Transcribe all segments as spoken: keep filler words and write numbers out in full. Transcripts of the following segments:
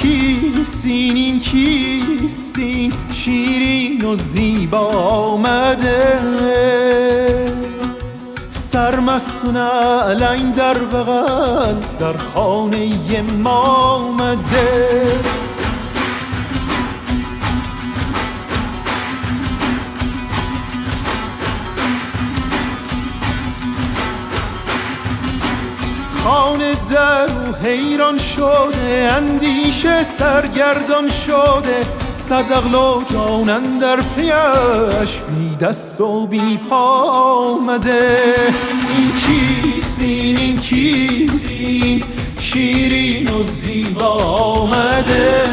کیستین این کیستین شیرین و زیبا آمده سرمست و نعلنگ در بغل در خانه ما آمده خانه در و حیران شده اندیشه سرگردان شده صد عقل و جان اندر پیش بی دست و بی پا آمده این کیستین این کیستین شیرین و زیبا آمده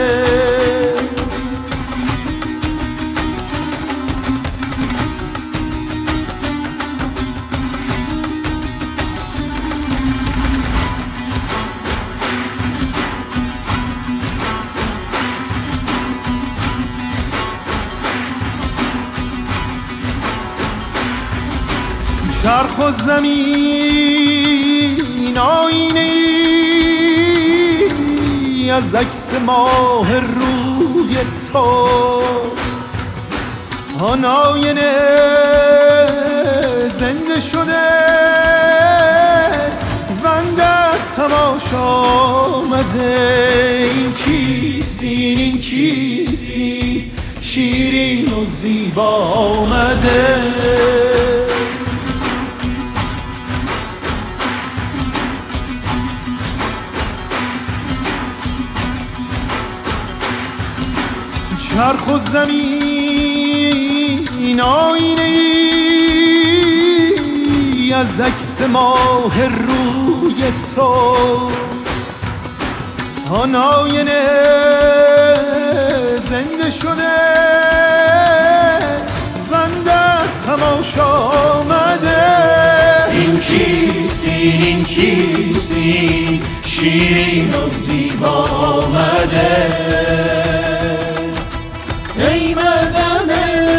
چرخ و زمین آینه ای از عکس ماه روی تو آن آینه زنده شده و اندر تماشا آمده این کیستین این کیستین شیرین و زیبا آمده چرخ و زمین آینه ای از عکس ماه روی تو آن آینه زنده شده و اندر تماشا آمده این کیستین این کیستین شیرین و زیبا آمده ای بدن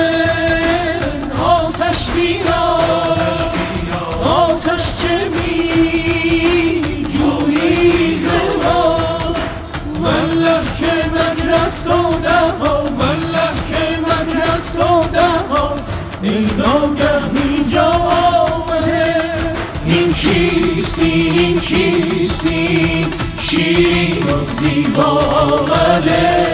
آتش بیار آتش چه می جویی ز ما والله که مجرس و دها والله که مجرس و دها ای ناگه اینجا آمده این کیستین این کیستین شیرین و زیبا آمده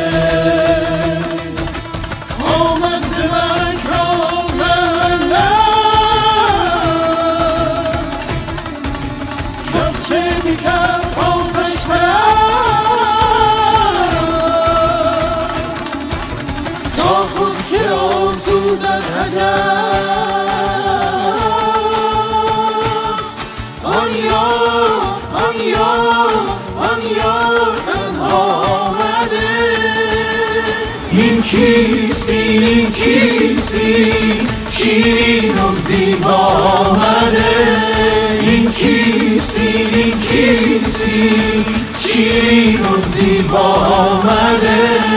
سوزد عجب آن یار آن یار آن یار تنها آمده این کیستین این کیستین شیرین و زیبا آمده این کیستین این کیستین شیرین و زیبا آمده